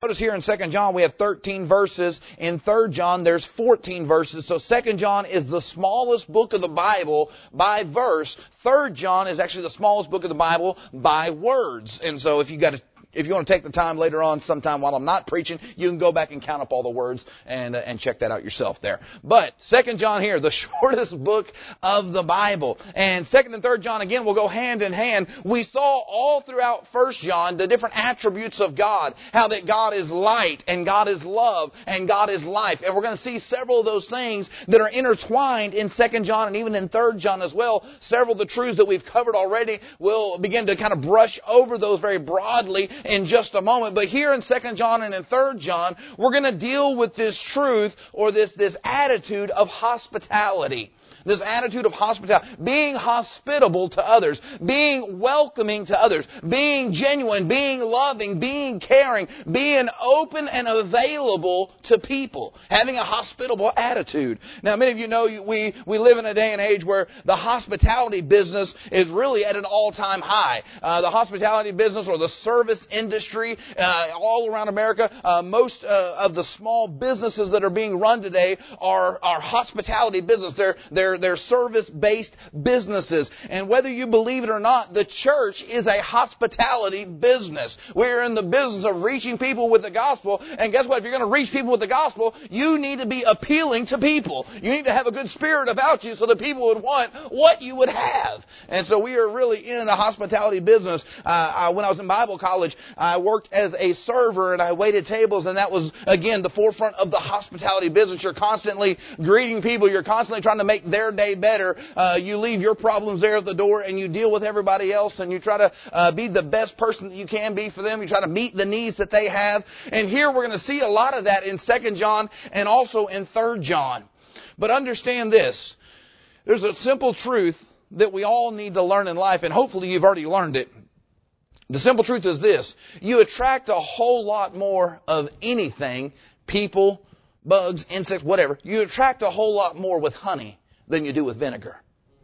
Notice here in 2 John we have 13 verses. In 3 John there's 14 verses. So 2 John is the smallest book of the Bible by verse. 3 John is actually the smallest book of the Bible by words. And so if you want to take the time later on sometime while I'm not preaching, you can go back and count up all the words and check that out yourself there. But 2 John here, the shortest book of the Bible. And 2 and 3 John again will go hand in hand. We saw all throughout 1 John the different attributes of God. How that God is light and God is love and God is life. And we're going to see several of those things that are intertwined in 2 John and even in 3 John as well. Several of the truths that we've covered already will begin to kind of brush over those very broadly in just a moment. But here in 2 John and in 3 John, we're going to deal with this truth or this attitude of hospitality. This attitude of hospitality, being hospitable to others, being welcoming to others, being genuine, being loving, being caring, being open and available to people, having a hospitable attitude. Now, many of you know we live in a day and age where the hospitality business is really at an all-time high. The hospitality business or the service industry all around America, most of the small businesses that are being run today are hospitality business. They're service-based businesses. And whether you believe it or not, the church is a hospitality business. We're in the business of reaching people with the gospel. And guess what? If you're going to reach people with the gospel, you need to be appealing to people. You need to have a good spirit about you so that people would want what you would have. And so we are really in the hospitality business. When I was in Bible college, I worked as a server and I waited tables, and that was, again, the forefront of the hospitality business. You're constantly greeting people. You're constantly trying to make their day better. You leave your problems there at the door and you deal with everybody else, and you try to be the best person that you can be for them. You try to meet the needs that they have. And here we're going to see a lot of that in 2 John and also in 3 John. But understand this. There's a simple truth that we all need to learn in life, and hopefully you've already learned it. The simple truth is this. You attract a whole lot more of anything, people, bugs, insects, whatever. You attract a whole lot more with honey than you do with vinegar.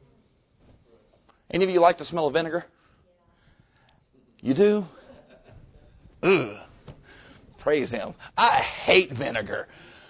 Any of you like the smell of vinegar? You do? Ugh. Praise Him. I hate vinegar.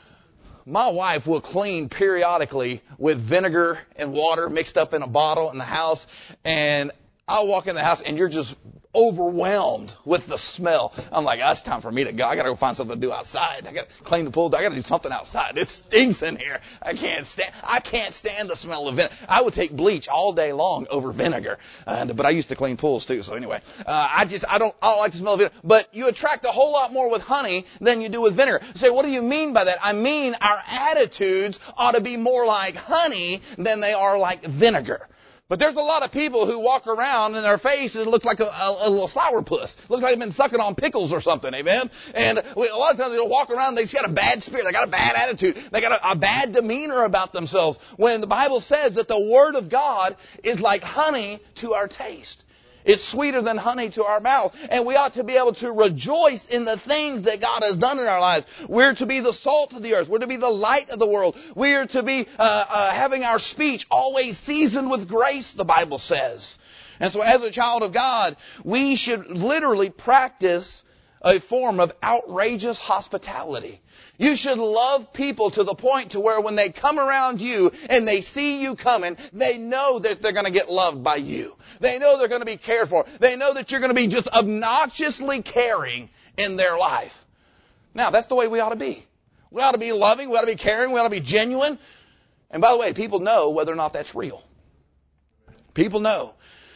My wife will clean periodically with vinegar and water mixed up in a bottle in the house, and I'll walk in the house and you're just overwhelmed with the smell. I'm like, it's time for me to go. I got to go find something to do outside. I got to clean the pool. I got to do something outside. It stinks in here. I can't stand the smell of vinegar. I would take bleach all day long over vinegar. But I used to clean pools too. So anyway, I don't like the smell of vinegar. But you attract a whole lot more with honey than you do with vinegar. You say, what do you mean by that? I mean, our attitudes ought to be more like honey than they are like vinegar. But there's a lot of people who walk around and their face it looks like a little sourpuss. Looks like they've been sucking on pickles or something, amen? And a lot of times they'll walk around, they just got a bad spirit, they got a bad attitude, they got a bad demeanor about themselves. When the Bible says that the Word of God is like honey to our taste. It's sweeter than honey to our mouth. And we ought to be able to rejoice in the things that God has done in our lives. We're to be the salt of the earth. We're to be the light of the world. We are to be having our speech always seasoned with grace, the Bible says. And so as a child of God, we should literally practice a form of outrageous hospitality. You should love people to the point to where when they come around you and they see you coming, they know that they're going to get loved by you. They know they're going to be cared for. They know that you're going to be just obnoxiously caring in their life. Now, that's the way we ought to be. We ought to be loving. We ought to be caring. We ought to be genuine. And by the way, people know whether or not that's real. People know.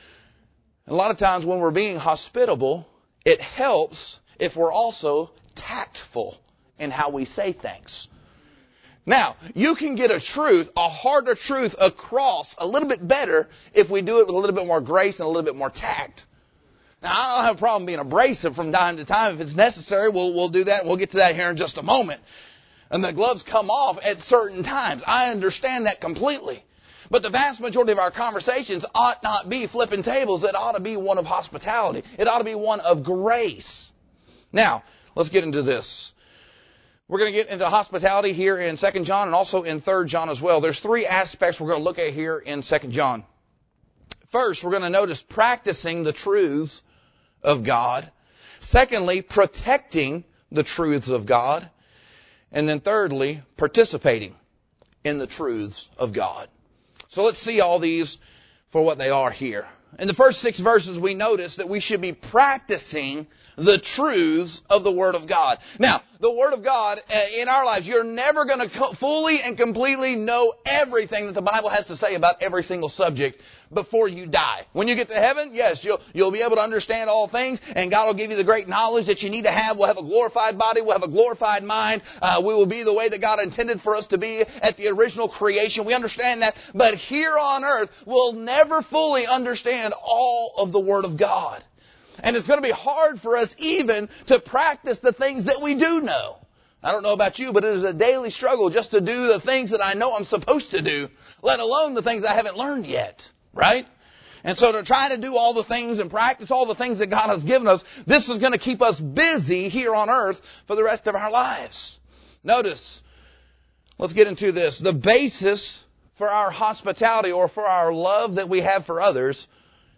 And a lot of times when we're being hospitable, it helps if we're also tactful in how we say things. Now, you can get a harder truth across a little bit better if we do it with a little bit more grace and a little bit more tact. Now, I don't have a problem being abrasive from time to time. If it's necessary, we'll do that. We'll get to that here in just a moment. And the gloves come off at certain times. I understand that completely. But the vast majority of our conversations ought not be flipping tables. It ought to be one of hospitality. It ought to be one of grace. Now, let's get into this. We're going to get into hospitality here in 2 John and also in 3 John as well. There's three aspects we're going to look at here in 2 John. First, we're going to notice practicing the truths of God. Secondly, protecting the truths of God. And then thirdly, participating in the truths of God. So let's see all these for what they are here. In the first 6 verses, we notice that we should be practicing the truths of the Word of God. Now, the Word of God in our lives, you're never going to fully and completely know everything that the Bible has to say about every single subject before you die. When you get to heaven, yes, you'll be able to understand all things, and God will give you the great knowledge that you need to have. We'll have a glorified body. We'll have a glorified mind. We will be the way that God intended for us to be at the original creation. We understand that. But here on earth, we'll never fully understand all of the Word of God. And it's going to be hard for us even to practice the things that we do know. I don't know about you, but it is a daily struggle just to do the things that I know I'm supposed to do, let alone the things I haven't learned yet, right? And so to try to do all the things and practice all the things that God has given us, this is going to keep us busy here on earth for the rest of our lives. Notice, let's get into this. The basis for our hospitality or for our love that we have for others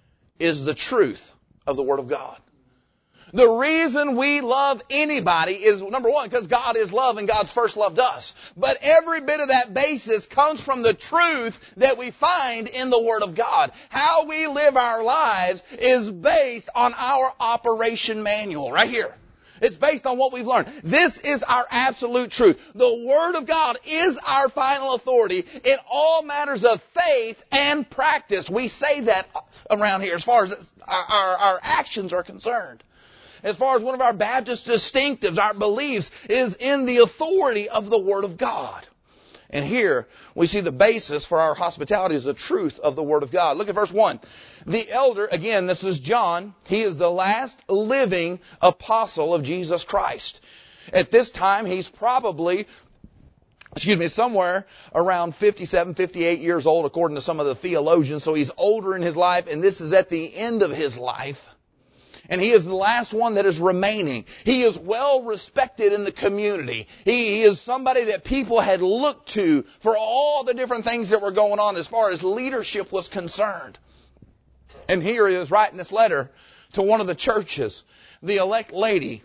is the truth of the Word of God. The reason we love anybody is, number one, because God is love and God's first loved us. But every bit of that basis comes from the truth that we find in the Word of God. How we live our lives is based on our operation manual, right here. It's based on what we've learned. This is our absolute truth. The Word of God is our final authority in all matters of faith and practice. We say that around here as far as our actions are concerned. As far as one of our Baptist distinctives, our beliefs, is in the authority of the Word of God. And here we see the basis for our hospitality is the truth of the Word of God. Look at verse 1. The elder, again, this is John. He is the last living apostle of Jesus Christ. At this time, he's probably, somewhere around 57, 58 years old, according to some of the theologians. So he's older in his life, and this is at the end of his life. And he is the last one that is remaining. He is well respected in the community. He is somebody that people had looked to for all the different things that were going on as far as leadership was concerned. And here he is writing this letter to one of the churches, the elect lady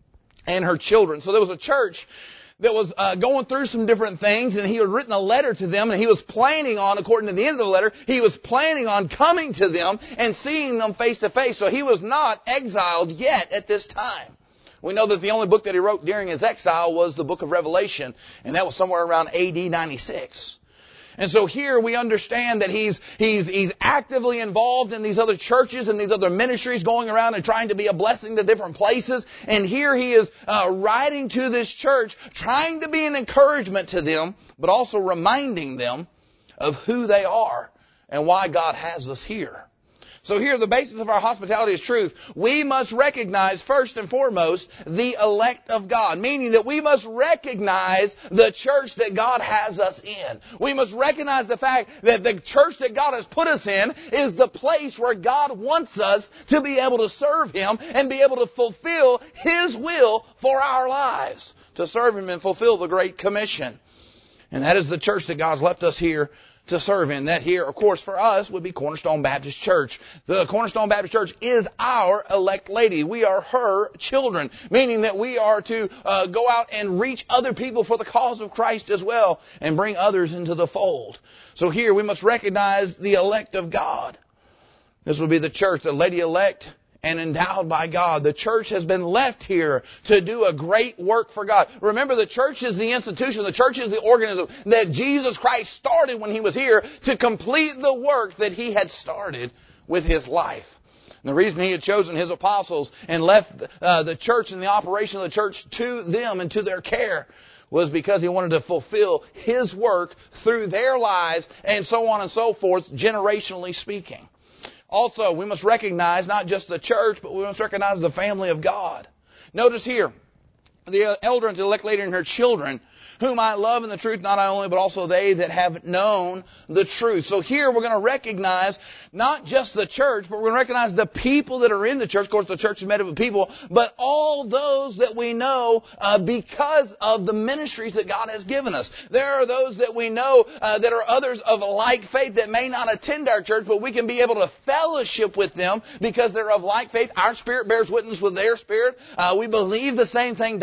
and her children. So there was a church that was going through some different things, and he had written a letter to them, and he was planning on, according to the end of the letter, he was planning on coming to them and seeing them face to face. So he was not exiled yet at this time. We know that the only book that he wrote during his exile was the book of Revelation, and that was somewhere around AD 96. And so here we understand that he's actively involved in these other churches and these other ministries, going around and trying to be a blessing to different places. And here he is writing to this church, trying to be an encouragement to them, but also reminding them of who they are and why God has us here. So here, the basis of our hospitality is truth. We must recognize, first and foremost, the elect of God, meaning that we must recognize the church that God has us in. We must recognize the fact that the church that God has put us in is the place where God wants us to be able to serve Him and be able to fulfill His will for our lives, to serve Him and fulfill the Great Commission. And that is the church that God's left us here to serve in. That here, of course, for us would be Cornerstone Baptist Church. The Cornerstone Baptist Church is our elect lady. We are her children, meaning that we are to go out and reach other people for the cause of Christ as well and bring others into the fold. So here we must recognize the elect of God. This would be the church, the lady elect and endowed by God. The church has been left here to do a great work for God. Remember, the church is the institution, the church is the organism that Jesus Christ started when He was here to complete the work that He had started with His life. And the reason He had chosen His apostles and left the church and the operation of the church to them and to their care was because He wanted to fulfill His work through their lives and so on and so forth, generationally speaking. Also, we must recognize not just the church, but we must recognize the family of God. Notice here, the elder and the elect lady and her children, whom I love in the truth, not I only, but also they that have known the truth. So here we're going to recognize not just the church, but we're going to recognize the people that are in the church. Of course, the church is made up of people, but all those that we know because of the ministries that God has given us. There are those that we know that are others of like faith that may not attend our church, but we can be able to fellowship with them because they're of like faith. Our spirit bears witness with their spirit. We believe the same thing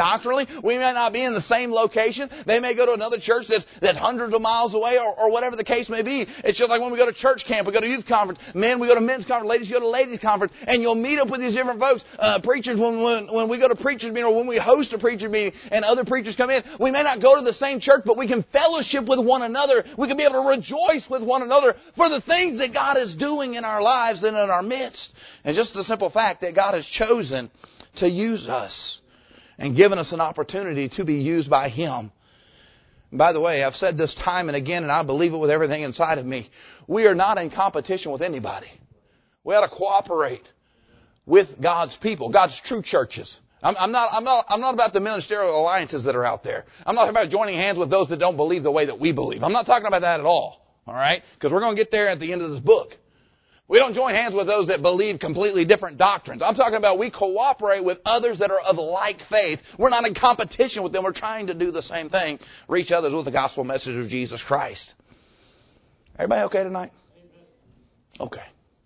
doctrinally. We may not be in the same location. They may go to another church that's hundreds of miles away or whatever the case may be. It's just like when we go to church camp, we go to youth conference, men, we go to men's conference, ladies go to ladies conference, and you'll meet up with these different folks. Preachers, when we go to preachers meeting or when we host a preacher meeting and other preachers come in, we may not go to the same church, but we can fellowship with one another. We can be able to rejoice with one another for the things that God is doing in our lives and in our midst. And just the simple fact that God has chosen to use us and given us an opportunity to be used by Him. And by the way, I've said this time and again, and I believe it with everything inside of me. We are not in competition with anybody. We ought to cooperate with God's people, God's true churches. I'm not about the ministerial alliances that are out there. I'm not about joining hands with those that don't believe the way that we believe. I'm not talking about that at all. All right? Because we're going to get there at the end of this book. We don't join hands with those that believe completely different doctrines. I'm talking about we cooperate with others that are of like faith. We're not in competition with them. We're trying to do the same thing. Reach others with the gospel message of Jesus Christ. Everybody okay tonight? Okay.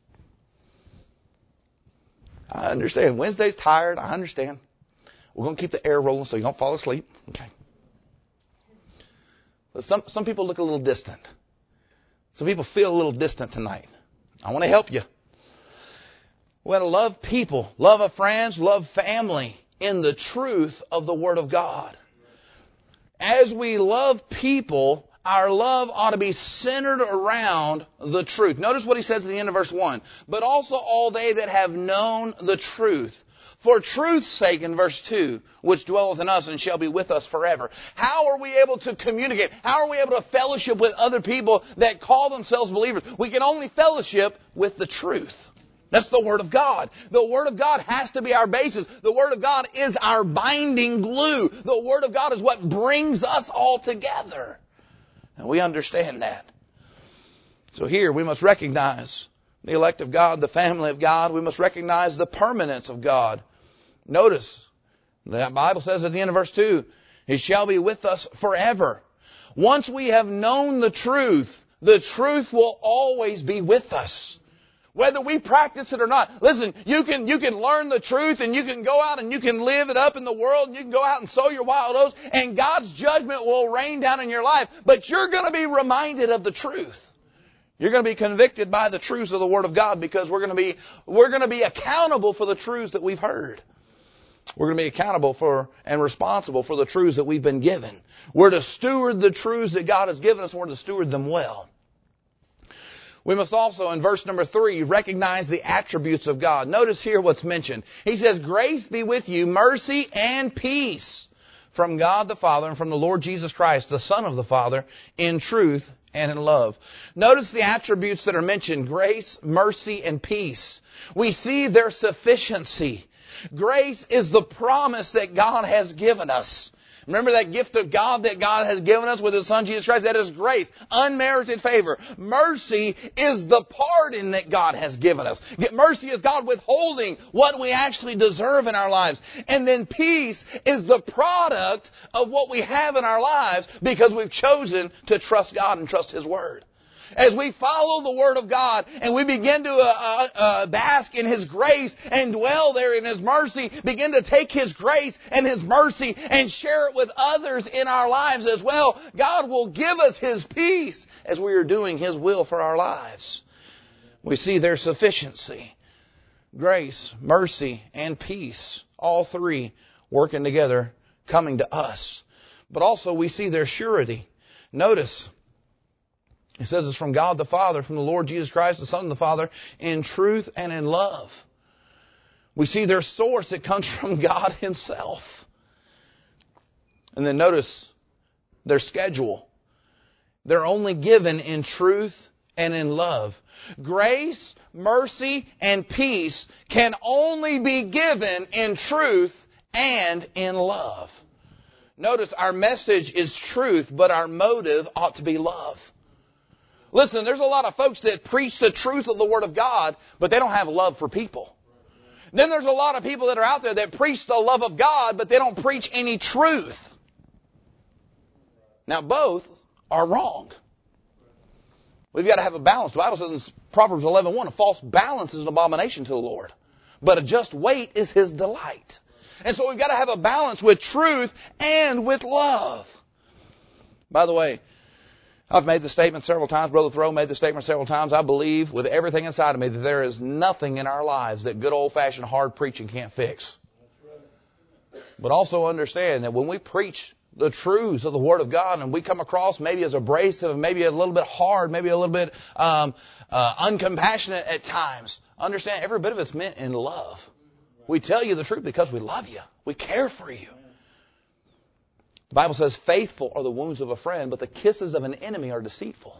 I understand. Wednesday's tired. I understand. We're going to keep the air rolling so you don't fall asleep. Okay. But some people look a little distant. Some people feel a little distant tonight. I want to help you. We want to love people, love our friends, love family in the truth of the Word of God. As we love people, our love ought to be centered around the truth. Notice what he says at the end of verse 1. But also all they that have known the truth. For truth's sake, in verse 2, which dwelleth in us and shall be with us forever. How are we able to communicate? How are we able to fellowship with other people that call themselves believers? We can only fellowship with the truth. That's the Word of God. The Word of God has to be our basis. The Word of God is our binding glue. The Word of God is what brings us all together. And we understand that. So here we must recognize the elect of God, the family of God. We must recognize the permanence of God. Notice, the Bible says at the end of verse 2, He shall be with us forever. Once we have known the truth will always be with us. Whether we practice it or not. Listen, you can learn the truth and you can go out and you can live it up in the world and you can go out and sow your wild oats and God's judgment will rain down in your life. But you're going to be reminded of the truth. You're going to be convicted by the truths of the Word of God because we're going to be accountable for the truths that we've heard. We're going to be accountable for and responsible for the truths that we've been given. We're to steward the truths that God has given us and we're to steward them well. We must also, in verse number 3, recognize the attributes of God. Notice here what's mentioned. He says, grace be with you, mercy and peace from God the Father and from the Lord Jesus Christ, the Son of the Father, in truth and in love. Notice the attributes that are mentioned, grace, mercy, and peace. We see their sufficiency. Grace is the promise that God has given us. Remember that gift of God that God has given us with His Son Jesus Christ? That is grace, unmerited favor. Mercy is the pardon that God has given us. Mercy is God withholding what we actually deserve in our lives. And then peace is the product of what we have in our lives because we've chosen to trust God and trust His Word. As we follow the Word of God and we begin to bask in His grace and dwell there in His mercy, begin to take His grace and His mercy and share it with others in our lives as well, God will give us His peace as we are doing His will for our lives. We see their sufficiency. Grace, mercy, and peace. All three working together, coming to us. But also we see their surety. Notice, it says it's from God the Father, from the Lord Jesus Christ, the Son of the Father, in truth and in love. We see their source. It comes from God Himself. And then notice their schedule. They're only given in truth and in love. Grace, mercy, and peace can only be given in truth and in love. Notice our message is truth, but our motive ought to be love. Listen, there's a lot of folks that preach the truth of the Word of God, but they don't have love for people. Then there's a lot of people that are out there that preach the love of God, but they don't preach any truth. Now, both are wrong. We've got to have a balance. The Bible says in Proverbs 11:1, a false balance is an abomination to the Lord, but a just weight is His delight. And so we've got to have a balance with truth and with love. By the way, I've made the statement several times. Brother Thoreau made the statement several times. I believe with everything inside of me that there is nothing in our lives that good old-fashioned hard preaching can't fix. But also understand that when we preach the truths of the Word of God and we come across maybe as abrasive, maybe a little bit hard, maybe a little bit uncompassionate at times, understand every bit of it's meant in love. We tell you the truth because we love you. We care for you. The Bible says, faithful are the wounds of a friend, but the kisses of an enemy are deceitful.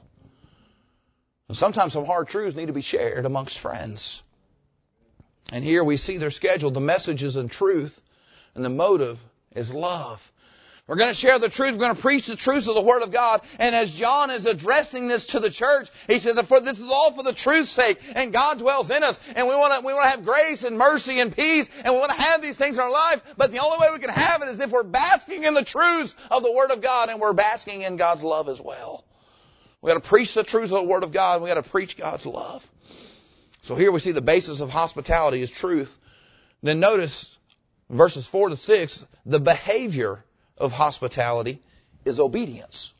And sometimes some hard truths need to be shared amongst friends. And here we see their schedule. The message is in truth, and the motive is love. We're going to share the truth. We're going to preach the truth of the Word of God. And as John is addressing this to the church, he says, this is all for the truth's sake. And God dwells in us. And we want to have grace and mercy and peace. And we want to have these things in our life. But the only way we can have it is if we're basking in the truths of the Word of God. And we're basking in God's love as well. We've got to preach the truths of the Word of God. We've got to preach God's love. So here we see the basis of hospitality is truth. Then notice verses 4 to 6, the behavior of hospitality is obedience.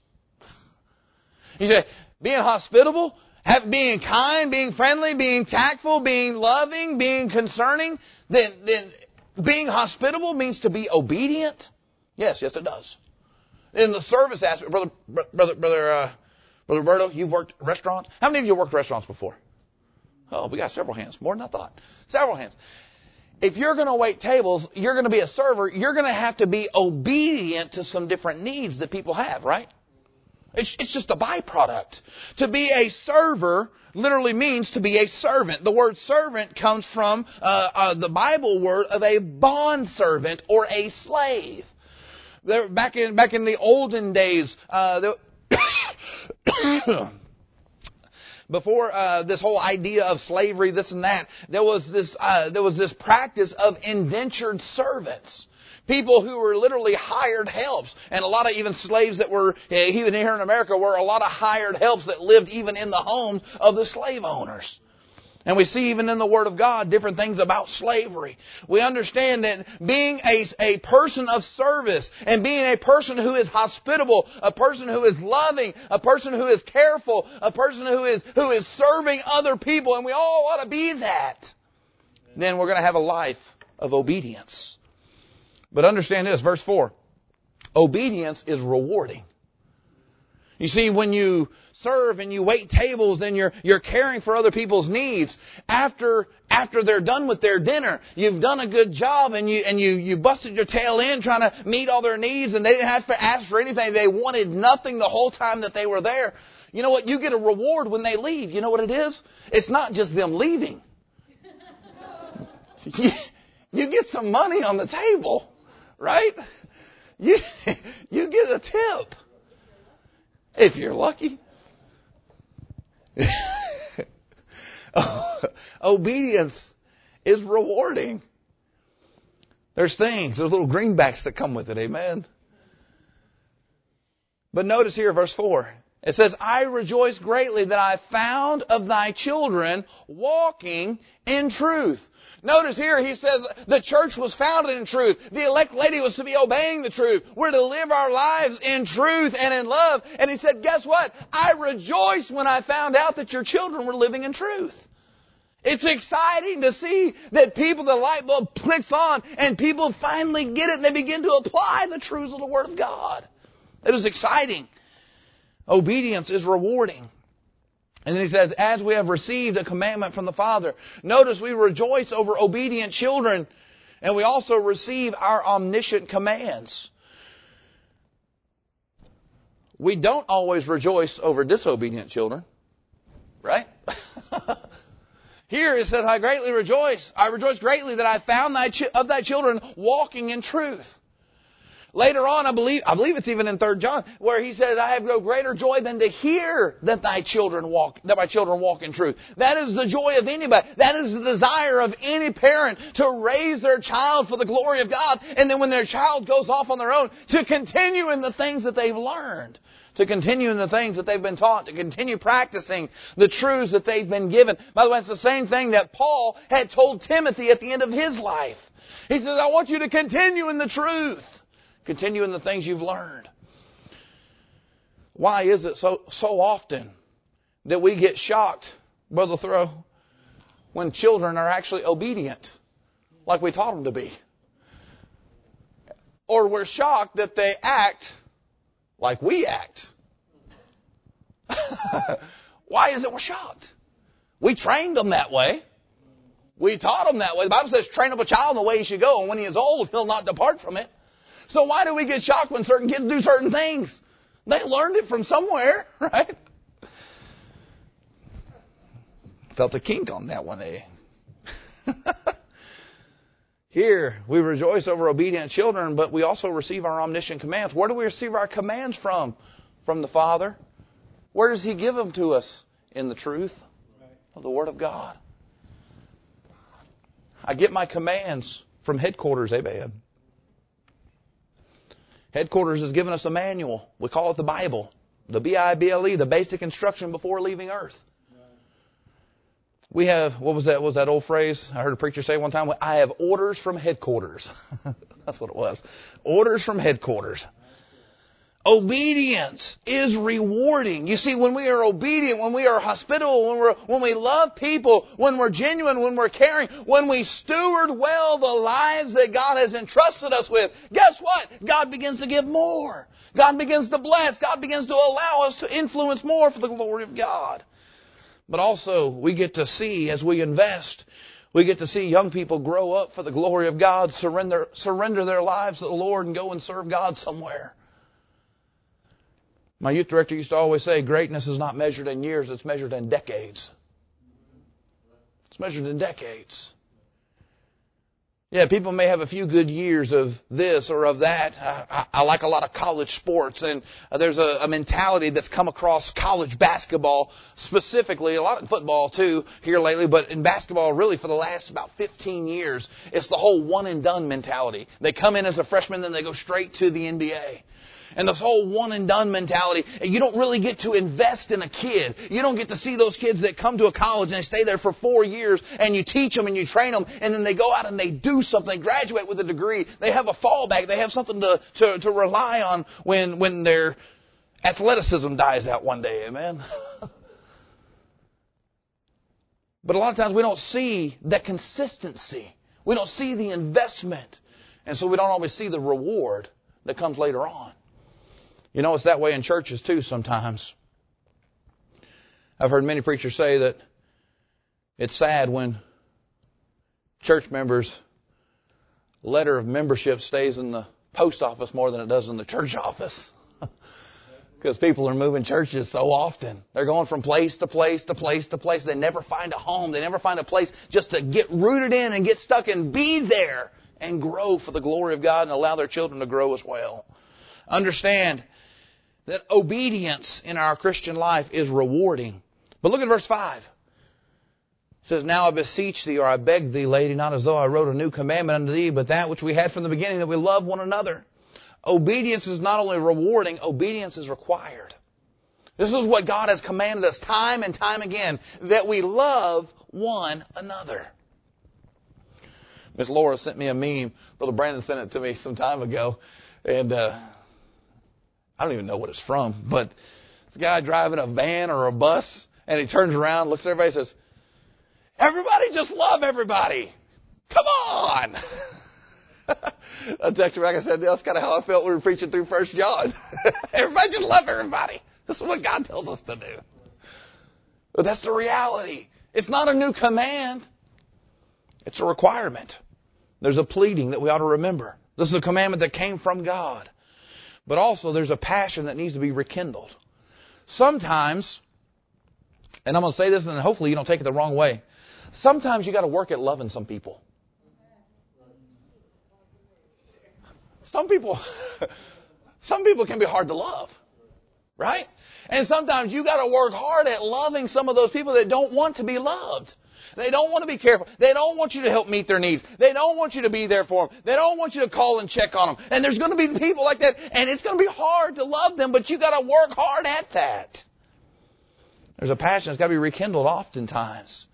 He said, being hospitable, being kind, being friendly, being tactful, being loving, being concerning, then being hospitable means to be obedient. Yes, it does. In the service aspect, Brother Roberto, you've worked restaurants. How many of you worked restaurants before? Oh, we got several hands, more than I thought. Several hands. If you're going to wait tables, you're going to be a server, you're going to have to be obedient to some different needs that people have, right? It's just a byproduct. To be a server literally means to be a servant. The word servant comes from the Bible word of a bondservant or a slave. Back in the olden days, before this whole idea of slavery, this and that, there was this practice of indentured servants. People who were literally hired helps. And a lot of even slaves that were, even here in America, were a lot of hired helps that lived even in the homes of the slave owners. And we see even in the Word of God different things about slavery. We understand that being a person of service and being a person who is hospitable, a person who is loving, a person who is careful, a person who is serving other people, and we all ought to be that, then we're going to have a life of obedience. But understand this, verse 4. Obedience is rewarding. You see, when you serve and you wait tables and you're caring for other people's needs, after they're done with their dinner, you've done a good job and you busted your tail in trying to meet all their needs, and they didn't have to ask for anything. They wanted nothing the whole time that they were there. You know what? You get a reward when they leave. You know what it is? It's not just them leaving. You get some money on the table, right? You get a tip. If you're lucky. Obedience is rewarding. There's little greenbacks that come with it, amen? But notice here, verse 4. It says, I rejoice greatly that I found of thy children walking in truth. Notice here he says the church was founded in truth. The elect lady was to be obeying the truth. We're to live our lives in truth and in love. And he said, guess what? I rejoiced when I found out that your children were living in truth. It's exciting to see that the light bulb clicks on and people finally get it and they begin to apply the truths of the Word of God. It is exciting. Obedience is rewarding. And then he says, as we have received a commandment from the Father. Notice we rejoice over obedient children, and we also receive our omniscient commands. We don't always rejoice over disobedient children, right? Here it says, I greatly rejoice. I rejoice greatly that I found of thy children walking in truth. Later on, I believe it's even in 3 John, where he says, I have no greater joy than to hear that my children walk in truth. That is the joy of anybody. That is the desire of any parent, to raise their child for the glory of God. And then when their child goes off on their own, to continue in the things that they've learned. To continue in the things that they've been taught. To continue practicing the truths that they've been given. By the way, it's the same thing that Paul had told Timothy at the end of his life. He says, I want you to continue in the truth. Continue in the things you've learned. Why is it so often that we get shocked, Brother Thoreau, when children are actually obedient, like we taught them to be? Or we're shocked that they act like we act. Why is it we're shocked? We trained them that way. We taught them that way. The Bible says, train up a child in the way he should go, and when he is old, he'll not depart from it. So why do we get shocked when certain kids do certain things? They learned it from somewhere, right? Felt a kink on that one, eh? Here, we rejoice over obedient children, but we also receive our omniscient commands. Where do we receive our commands from? From the Father. Where does He give them to us? In the truth of the Word of God. I get my commands from headquarters, amen. Headquarters has given us a manual. We call it the Bible. The Bible, the basic instruction before leaving earth. We have, what was that old phrase? I heard a preacher say one time, I have orders from headquarters. That's what it was. Orders from headquarters. Obedience is rewarding. You see, when we are obedient, when we are hospitable, when we love people, when we're genuine, when we're caring, when we steward well the lives that God has entrusted us with, guess what? God begins to give more. God begins to bless. God begins to allow us to influence more for the glory of God. But also, we get to see, as we invest, we get to see young people grow up for the glory of God, surrender their lives to the Lord and go and serve God somewhere. My youth director used to always say, greatness is not measured in years, it's measured in decades. It's measured in decades. Yeah, people may have a few good years of this or of that. I like a lot of college sports, and there's a mentality that's come across college basketball specifically, a lot in football too here lately, but in basketball really for the last about 15 years, it's the whole one and done mentality. They come in as a freshman, then they go straight to the NBA. And this whole one and done mentality, you don't really get to invest in a kid. You don't get to see those kids that come to a college and they stay there for 4 years and you teach them and you train them and then they go out and they do something, graduate with a degree. They have a fallback. They have something to rely on when their athleticism dies out one day. Amen. But a lot of times we don't see that consistency. We don't see the investment. And so we don't always see the reward that comes later on. You know, it's that way in churches too sometimes. I've heard many preachers say that it's sad when church members' letter of membership stays in the post office more than it does in the church office. Because people are moving churches so often. They're going from place to place to place to place. They never find a home. They never find a place just to get rooted in and get stuck and be there and grow for the glory of God and allow their children to grow as well. Understand that obedience in our Christian life is rewarding. But look at verse 5. It says, now I beseech thee, or I beg thee, lady, not as though I wrote a new commandment unto thee, but that which we had from the beginning, that we love one another. Obedience is not only rewarding, obedience is required. This is what God has commanded us time and time again, that we love one another. Miss Laura sent me a meme. Brother Brandon sent it to me some time ago. And I don't even know what it's from, but it's a guy driving a van or a bus, and he turns around, looks at everybody and says, everybody just love everybody. Come on. I texted her back, I said, that's kind of how I felt when we were preaching through 1 John. Everybody just love everybody. This is what God tells us to do. But that's the reality. It's not a new command. It's a requirement. There's a pleading that we ought to remember. This is a commandment that came from God. But also there's a passion that needs to be rekindled. Sometimes, and I'm going to say this and hopefully you don't take it the wrong way, sometimes you got to work at loving some people. Some people can be hard to love. Right? And sometimes you got to work hard at loving some of those people that don't want to be loved. They don't want to be careful. They don't want you to help meet their needs. They don't want you to be there for them. They don't want you to call and check on them. And there's going to be people like that, and it's going to be hard to love them, but you got to work hard at that. There's a passion that's got to be rekindled oftentimes.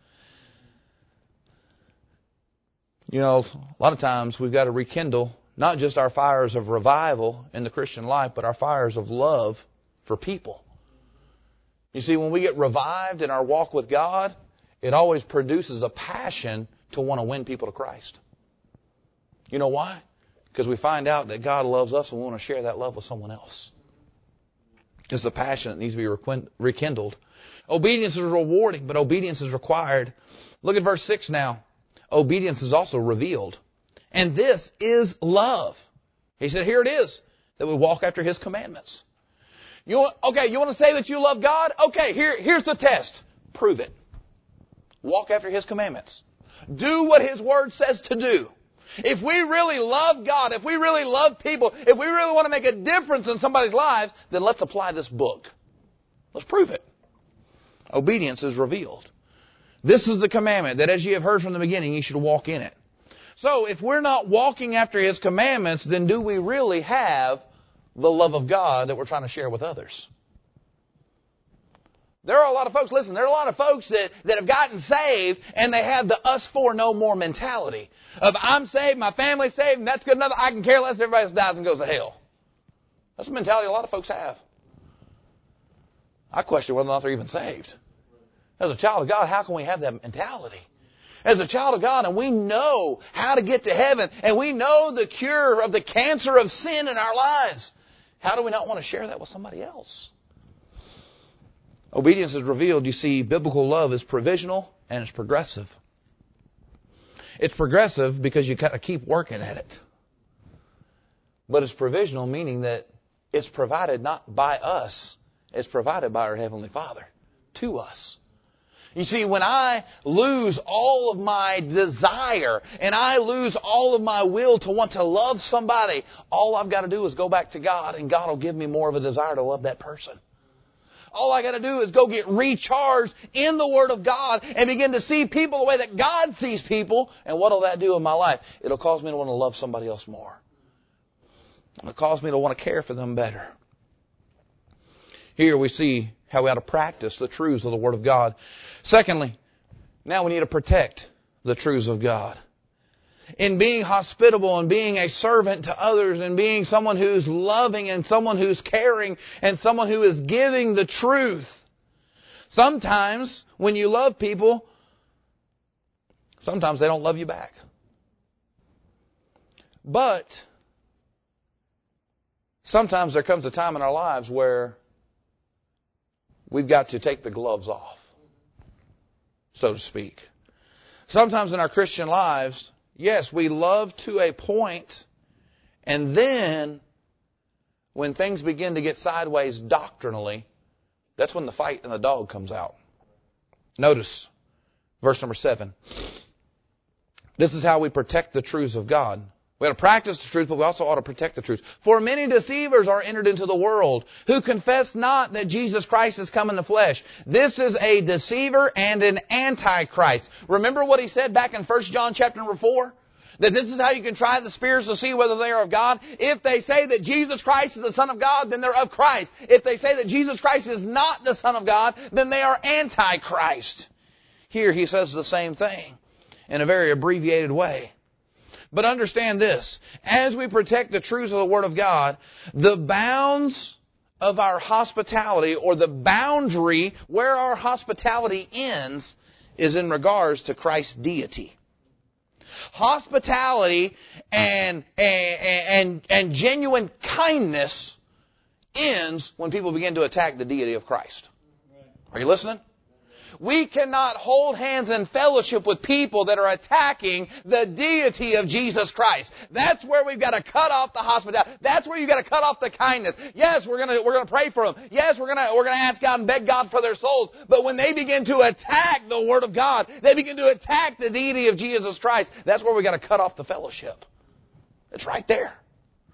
You know, a lot of times we've got to rekindle not just our fires of revival in the Christian life, but our fires of love for people. You see, when we get revived in our walk with God, it always produces a passion to want to win people to Christ. You know why? Because we find out that God loves us and we want to share that love with someone else. It's a passion that needs to be rekindled. Obedience is rewarding, but obedience is required. Look at verse 6 now. Obedience is also revealed. And this is love. He said, here it is, that we walk after His commandments. You want to say that you love God? Okay, here's the test. Prove it. Walk after His commandments. Do what His Word says to do. If we really love God, if we really love people, if we really want to make a difference in somebody's lives, then let's apply this book. Let's prove it. Obedience is revealed. This is the commandment, that as ye have heard from the beginning, ye should walk in it. So if we're not walking after His commandments, then do we really have the love of God that we're trying to share with others? There are a lot of folks, listen, there are a lot of folks that have gotten saved and they have the us for no more mentality. Of I'm saved, my family's saved, and that's good enough. I can care less if everybody else dies and goes to hell. That's the mentality a lot of folks have. I question whether or not they're even saved. As a child of God, how can we have that mentality? As a child of God, and we know how to get to heaven, and we know the cure of the cancer of sin in our lives, how do we not want to share that with somebody else? Obedience is revealed. You see, biblical love is provisional and it's progressive. It's progressive because you got to keep working at it. But it's provisional, meaning that it's provided not by us, it's provided by our Heavenly Father to us. You see, when I lose all of my desire and I lose all of my will to want to love somebody, all I've got to do is go back to God, and God will give me more of a desire to love that person. All I got to do is go get recharged in the Word of God and begin to see people the way that God sees people. And what will that do in my life? It'll cause me to want to love somebody else more. It'll cause me to want to care for them better. Here we see how we ought to practice the truths of the Word of God. Secondly, now we need to protect the truths of God. In being hospitable and being a servant to others and being someone who's loving and someone who's caring and someone who is giving the truth. Sometimes when you love people, sometimes they don't love you back. But sometimes there comes a time in our lives where we've got to take the gloves off, so to speak. Sometimes in our Christian lives, yes, we love to a point, and then when things begin to get sideways doctrinally, that's when the fight and the dog comes out. Notice verse number 7. This is how we protect the truths of God. We ought to practice the truth, but we also ought to protect the truth. For many deceivers are entered into the world, who confess not that Jesus Christ is come in the flesh. This is a deceiver and an antichrist. Remember what he said back in 1 John chapter number 4? That this is how you can try the spirits to see whether they are of God. If they say that Jesus Christ is the Son of God, then they're of Christ. If they say that Jesus Christ is not the Son of God, then they are antichrist. Here he says the same thing in a very abbreviated way. But understand this, as we protect the truths of the Word of God, the bounds of our hospitality, or the boundary where our hospitality ends, is in regards to Christ's deity. Hospitality and genuine kindness ends when people begin to attack the deity of Christ. Are you listening? We cannot hold hands in fellowship with people that are attacking the deity of Jesus Christ. That's where we've got to cut off the hospitality. That's where you've got to cut off the kindness. Yes, we're going to pray for them. Yes, we're going to ask God and beg God for their souls. But when they begin to attack the Word of God, they begin to attack the deity of Jesus Christ, that's where we've got to cut off the fellowship. It's right there.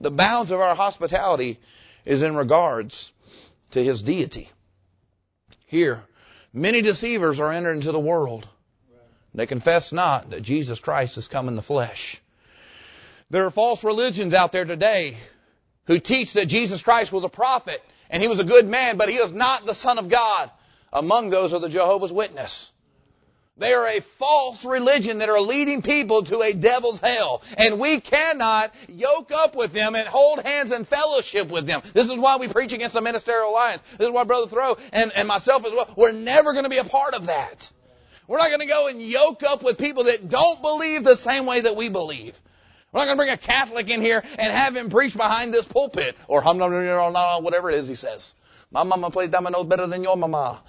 The bounds of our hospitality is in regards to His deity. Here, many deceivers are entered into the world. They confess not that Jesus Christ has come in the flesh. There are false religions out there today who teach that Jesus Christ was a prophet and He was a good man, but He is not the Son of God. Among those are the Jehovah's Witnesses. They are a false religion that are leading people to a devil's hell. And we cannot yoke up with them and hold hands in fellowship with them. This is why we preach against the ministerial alliance. This is why Brother Thoreau and myself as well, we're never going to be a part of that. We're not going to go and yoke up with people that don't believe the same way that we believe. We're not going to bring a Catholic in here and have him preach behind this pulpit. Or whatever it is he says. My mama plays dominoes better than your mama.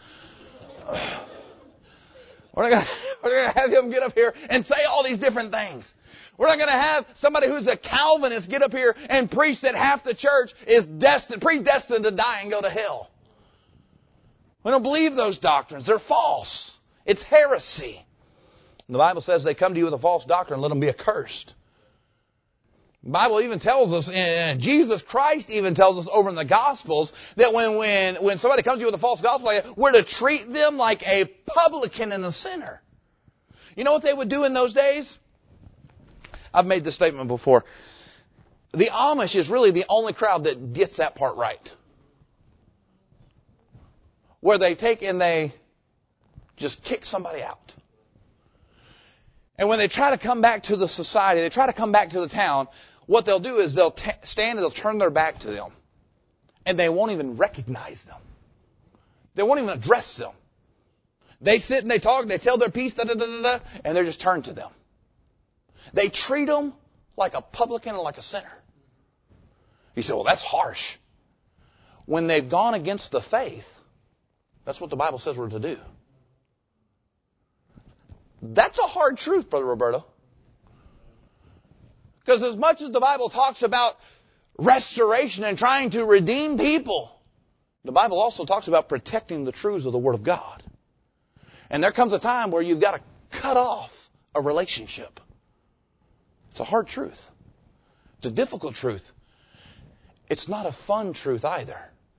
We're not going to have him get up here and say all these different things. We're not going to have somebody who's a Calvinist get up here and preach that half the church is predestined to die and go to hell. We don't believe those doctrines. They're false. It's heresy. And the Bible says they come to you with a false doctrine, let them be accursed. The Bible even tells us, and Jesus Christ even tells us over in the Gospels, that when somebody comes to you with a false gospel, we're to treat them like a publican and a sinner. You know what they would do in those days? I've made this statement before. The Amish is really the only crowd that gets that part right. Where they take and they just kick somebody out. And when they try to come back to the society, they try to come back to the town, what they'll do is they'll stand and they'll turn their back to them. And they won't even recognize them. They won't even address them. They sit and they talk, they tell their piece, and they're just turned to them. They treat them like a publican and like a sinner. You say, well, that's harsh. When they've gone against the faith, that's what the Bible says we're to do. That's a hard truth, Brother Roberto. Because as much as the Bible talks about restoration and trying to redeem people, the Bible also talks about protecting the truths of the Word of God. And there comes a time where you've got to cut off a relationship. It's a hard truth. It's a difficult truth. It's not a fun truth either.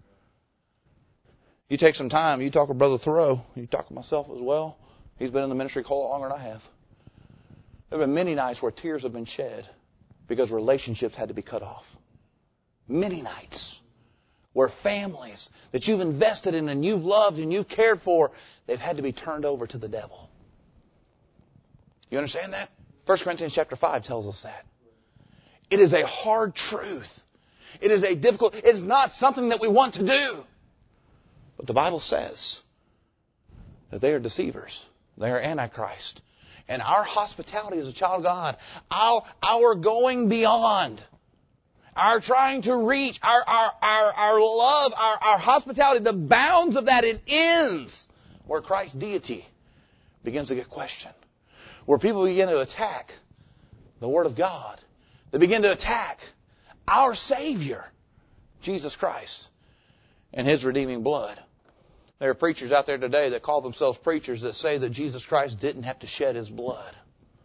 You take some time, you talk with Brother Thoreau, you talk with myself as well. He's been in the ministry a lot longer than I have. There have been many nights where tears have been shed because relationships had to be cut off. Many nights where families that you've invested in and you've loved and you've cared for, they've had to be turned over to the devil. You understand that? 1 Corinthians chapter 5 tells us that. It is a hard truth. It is a difficult, it is not something that we want to do. But the Bible says that they are deceivers. They are antichrist. And our hospitality as a child of God, our going beyond, our trying to reach, our love, our hospitality, the bounds of that, it ends where Christ's deity begins to get questioned. Where people begin to attack the Word of God. They begin to attack our Savior, Jesus Christ, and His redeeming blood. There are preachers out there today that call themselves preachers that say that Jesus Christ didn't have to shed His blood.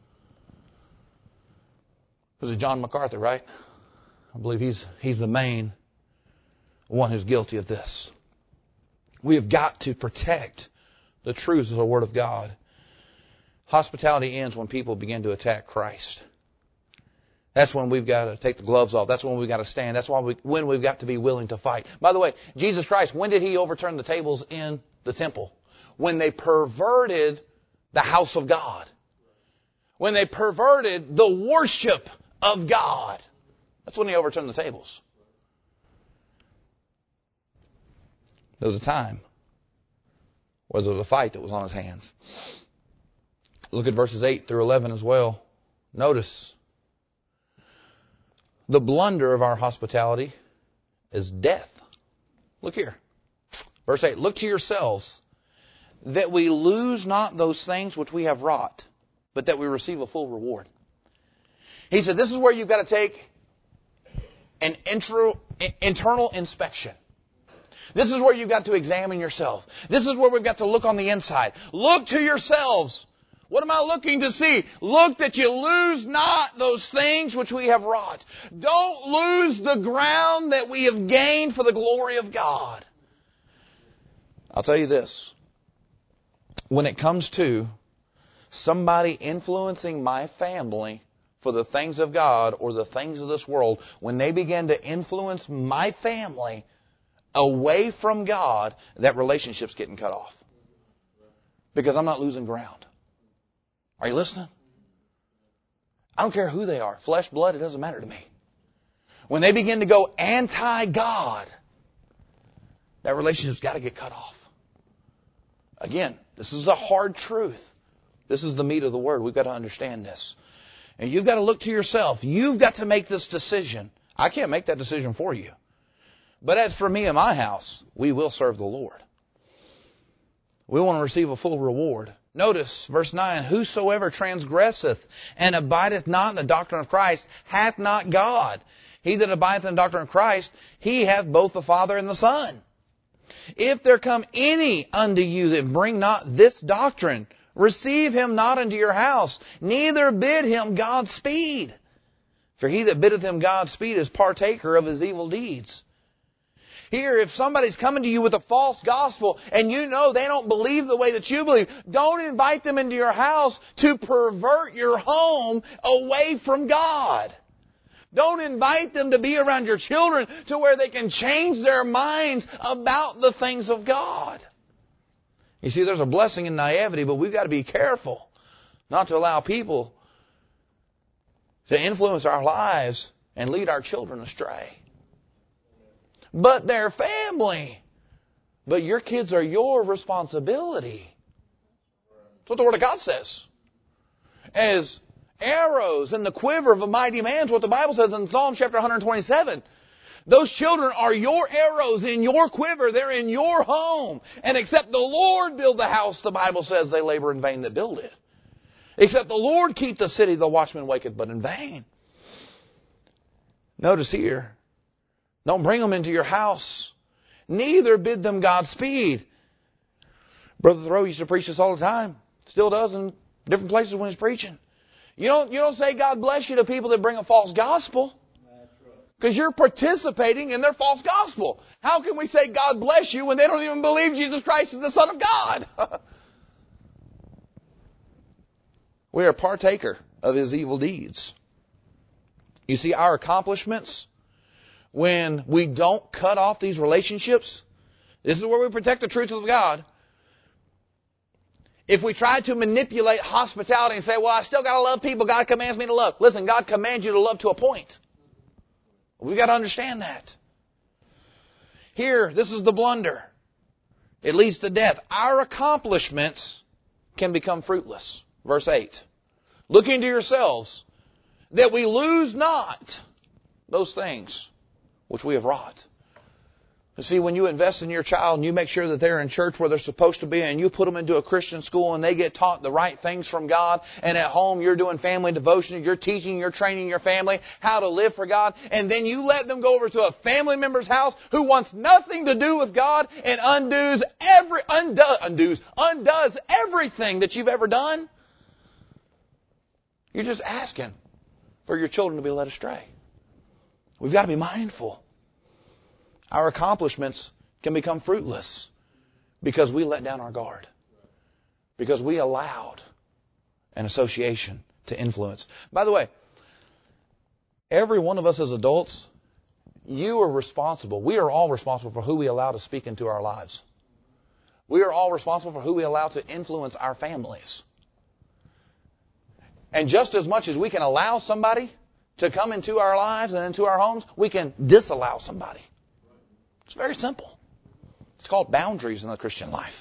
Was it John MacArthur, right? I believe he's the main one who's guilty of this. We have got to protect the truths of the Word of God. Hospitality ends when people begin to attack Christ. That's when we've got to take the gloves off. That's when we've got to stand. That's when we've got to be willing to fight. By the way, Jesus Christ, when did He overturn the tables in the temple? When they perverted the house of God. When they perverted the worship of God. That's when He overturned the tables. There was a time where there was a fight that was on His hands. Look at verses 8 through 11 as well. Notice the blunder of our hospitality is death. Look here. Verse 8. Look to yourselves that we lose not those things which we have wrought, but that we receive a full reward. He said this is where you've got to take an internal inspection. This is where you've got to examine yourself. This is where we've got to look on the inside. Look to yourselves What am I looking to see? Look that you lose not those things which we have wrought. Don't lose the ground that we have gained for the glory of God. I'll tell you this. When it comes to somebody influencing my family for the things of God or the things of this world, when they begin to influence my family away from God, that relationship's getting cut off. Because I'm not losing ground. Are you listening? I don't care who they are. Flesh, blood, it doesn't matter to me. When they begin to go anti-God, that relationship's got to get cut off. Again, this is a hard truth. This is the meat of the word. We've got to understand this. And you've got to look to yourself. You've got to make this decision. I can't make that decision for you. But as for me and my house, we will serve the Lord. We want to receive a full reward. Notice verse 9, whosoever transgresseth and abideth not in the doctrine of Christ hath not God. He that abideth in the doctrine of Christ, he hath both the Father and the Son. If there come any unto you that bring not this doctrine, receive him not into your house, neither bid him Godspeed. For he that biddeth him Godspeed is partaker of his evil deeds. Here, if somebody's coming to you with a false gospel and you know they don't believe the way that you believe, don't invite them into your house to pervert your home away from God. Don't invite them to be around your children to where they can change their minds about the things of God. You see, there's a blessing in naivety, but we've got to be careful not to allow people to influence our lives and lead our children astray. But they're family. But your kids are your responsibility. That's what the Word of God says. As arrows in the quiver of a mighty man is what the Bible says in Psalm chapter 127. Those children are your arrows in your quiver. They're in your home. And except the Lord build the house, the Bible says they labor in vain that build it. Except the Lord keep the city, the watchman waketh but in vain. Notice here, don't bring them into your house. Neither bid them Godspeed. Brother Thoreau used to preach this all the time. Still does in different places when he's preaching. You don't say God bless you to people that bring a false gospel. Because you're participating in their false gospel. How can we say God bless you when they don't even believe Jesus Christ is the Son of God? We are partaker of his evil deeds. You see, our accomplishments, when we don't cut off these relationships, this is where we protect the truth of God. If we try to manipulate hospitality and say, well, I still got to love people God commands me to love. Listen, God commands you to love to a point. We've got to understand that. Here, this is the blunder. It leads to death. Our accomplishments can become fruitless. Verse 8. Look into yourselves that we lose not those things which we have wrought. You see, when you invest in your child and you make sure that they're in church where they're supposed to be and you put them into a Christian school and they get taught the right things from God, and at home you're doing family devotion, you're teaching, you're training your family how to live for God, and then you let them go over to a family member's house who wants nothing to do with God and undoes everything that you've ever done, you're just asking for your children to be led astray. We've got to be mindful. Our accomplishments can become fruitless because we let down our guard. Because we allowed an association to influence. By the way, every one of us as adults, you are responsible. We are all responsible for who we allow to speak into our lives. We are all responsible for who we allow to influence our families. And just as much as we can allow somebody to come into our lives and into our homes, we can disallow somebody. It's very simple. It's called boundaries in the Christian life.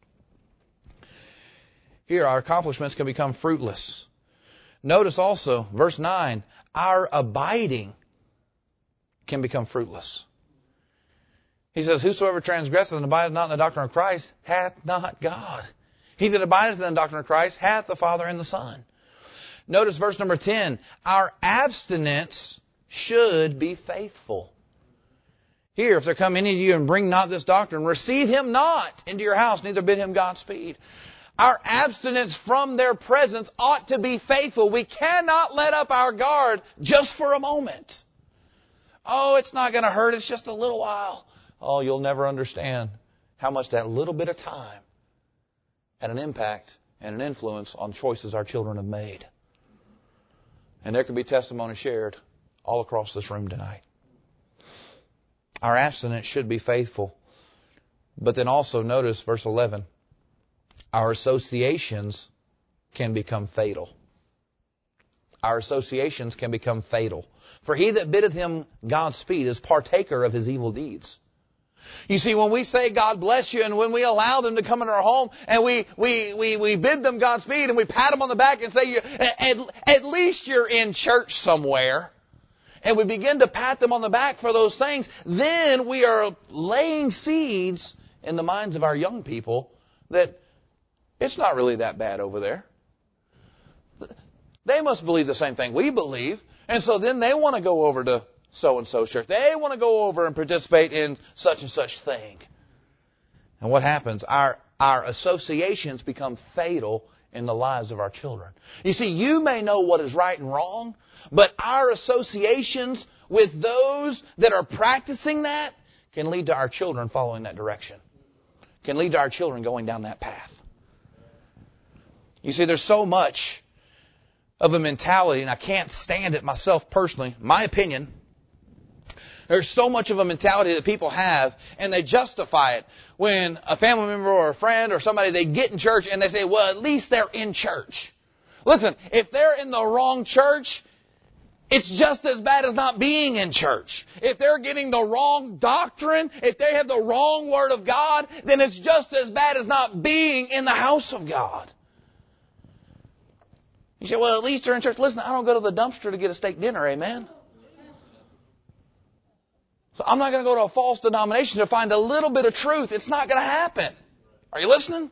Here, our accomplishments can become fruitless. Notice also, verse 9, our abiding can become fruitless. He says, whosoever transgresseth and abideth not in the doctrine of Christ hath not God. He that abideth in the doctrine of Christ hath the Father and the Son. Notice verse number 10, our abstinence should be faithful. Here, if there come any of you and bring not this doctrine, receive him not into your house, neither bid him Godspeed. Our abstinence from their presence ought to be faithful. We cannot let up our guard just for a moment. Oh, it's not going to hurt. It's just a little while. Oh, you'll never understand how much that little bit of time had an impact and an influence on choices our children have made. And there can be testimony shared all across this room tonight. Our abstinence should be faithful. But then also notice verse 11. Our associations can become fatal. Our associations can become fatal. For he that biddeth him Godspeed is partaker of his evil deeds. You see, when we say God bless you, and when we allow them to come into our home, and we bid them Godspeed, and we pat them on the back and say, at least you're in church somewhere, and we begin to pat them on the back for those things, then we are laying seeds in the minds of our young people that it's not really that bad over there. They must believe the same thing we believe, and so then they want to go over to so-and-so church. They want to go over and participate in such and such thing. And what happens? Our associations become fatal in the lives of our children. You see, you may know what is right and wrong, but our associations with those that are practicing that can lead to our children following that direction. Can lead to our children going down that path. You see, there's so much of a mentality, and I can't stand it myself personally, my opinion. There's so much of a mentality that people have, and they justify it when a family member or a friend or somebody, they get in church and they say, well, at least they're in church. Listen, if they're in the wrong church, it's just as bad as not being in church. If they're getting the wrong doctrine, if they have the wrong Word of God, then it's just as bad as not being in the house of God. You say, well, at least they're in church. Listen, I don't go to the dumpster to get a steak dinner, amen? So I'm not going to go to a false denomination to find a little bit of truth. It's not going to happen. Are you listening?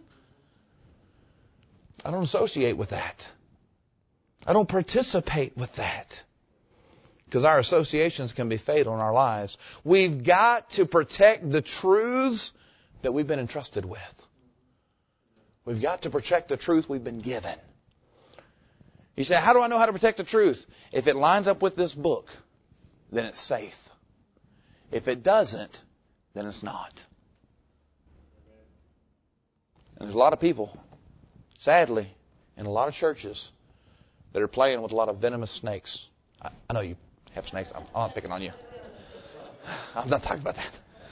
I don't associate with that. I don't participate with that. Because our associations can be fatal in our lives. We've got to protect the truths that we've been entrusted with. We've got to protect the truth we've been given. You say, how do I know how to protect the truth? If it lines up with this book, then it's safe. If it doesn't, then it's not. And there's a lot of people, sadly, in a lot of churches that are playing with a lot of venomous snakes. I know you have snakes. I'm not picking on you. I'm not talking about that.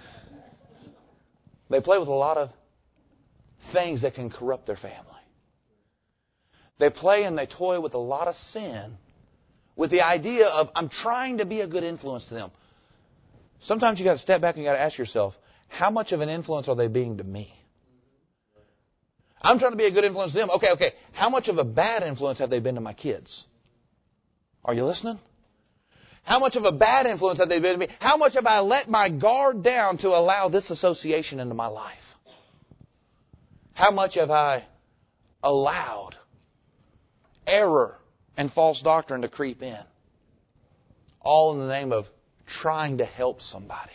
They play with a lot of things that can corrupt their family. They play and they toy with a lot of sin with the idea of, I'm trying to be a good influence to them. Sometimes you got to step back and you got to ask yourself, how much of an influence are they being to me? I'm trying to be a good influence to them. Okay. How much of a bad influence have they been to my kids? Are you listening? How much of a bad influence have they been to me? How much have I let my guard down to allow this association into my life? How much have I allowed error and false doctrine to creep in? All in the name of trying to help somebody.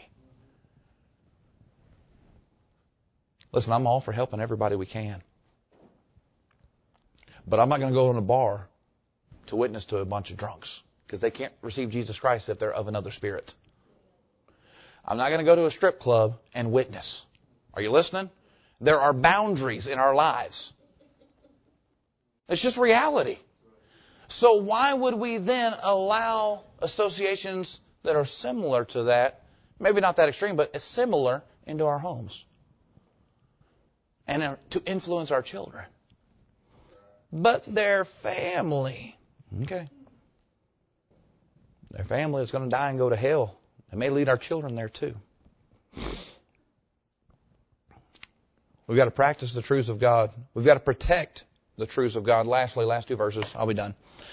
Listen, I'm all for helping everybody we can. But I'm not going to go in a bar to witness to a bunch of drunks because they can't receive Jesus Christ if they're of another spirit. I'm not going to go to a strip club and witness. Are you listening? There are boundaries in our lives. It's just reality. So why would we then allow associations that are similar to that, maybe not that extreme, but similar, into our homes and to influence our children? But their family, okay, their family is going to die and go to hell. It may lead our children there too. We've got to practice the truths of God. We've got to protect the truths of God. Lastly, last two verses, I'll be done.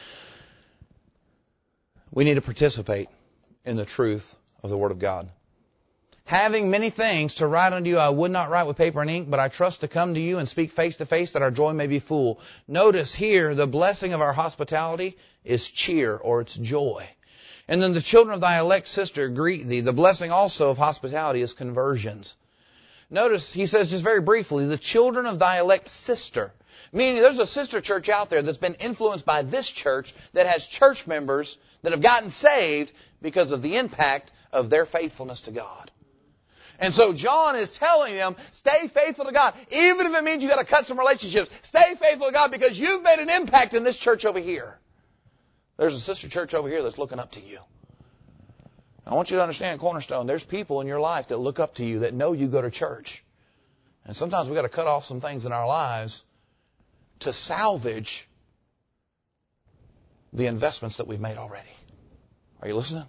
We need to participate in the truth of the Word of God. Having many things to write unto you, I would not write with paper and ink, but I trust to come to you and speak face to face, that our joy may be full. Notice here, the blessing of our hospitality is cheer, or it's joy. And then the children of thy elect sister greet thee. The blessing also of hospitality is conversions. Notice he says just very briefly, the children of thy elect sister. Meaning there's a sister church out there that's been influenced by this church that has church members that have gotten saved because of the impact of their faithfulness to God. And so John is telling them, stay faithful to God. Even if it means you got to cut some relationships, stay faithful to God because you've made an impact in this church over here. There's a sister church over here that's looking up to you. I want you to understand, Cornerstone, there's people in your life that look up to you that know you go to church. And sometimes we've got to cut off some things in our lives to salvage the investments that we've made already. Are you listening?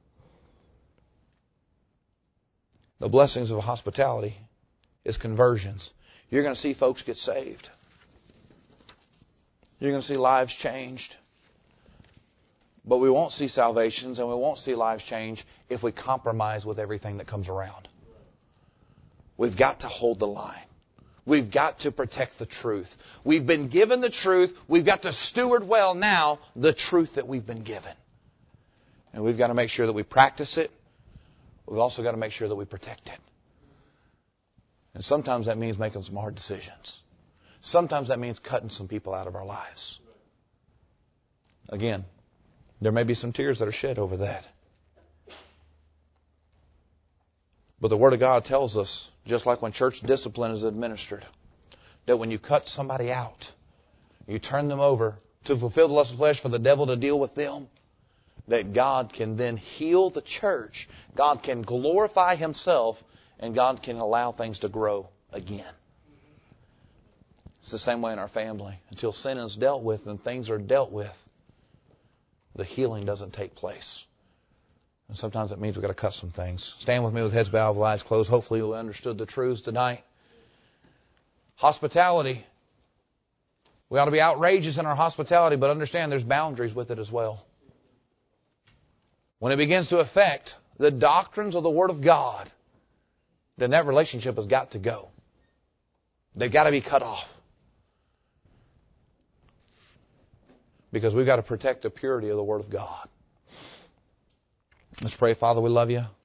The blessings of hospitality is conversions. You're going to see folks get saved. You're going to see lives changed. But we won't see salvations and we won't see lives change if we compromise with everything that comes around. We've got to hold the line. We've got to protect the truth. We've been given the truth. We've got to steward well now the truth that we've been given. And we've got to make sure that we practice it. We've also got to make sure that we protect it. And sometimes that means making some hard decisions. Sometimes that means cutting some people out of our lives. Again, there may be some tears that are shed over that. But the Word of God tells us, just like when church discipline is administered, that when you cut somebody out, you turn them over to fulfill the lust of the flesh for the devil to deal with them, that God can then heal the church, God can glorify Himself, and God can allow things to grow again. It's the same way in our family. Until sin is dealt with and things are dealt with, the healing doesn't take place. And sometimes it means we've got to cut some things. Stand with me with heads bowed, with eyes closed. Hopefully you'll understood the truths tonight. Hospitality. We ought to be outrageous in our hospitality, but understand there's boundaries with it as well. When it begins to affect the doctrines of the Word of God, then that relationship has got to go. They've got to be cut off. Because we've got to protect the purity of the Word of God. Let's pray. Father, we love you.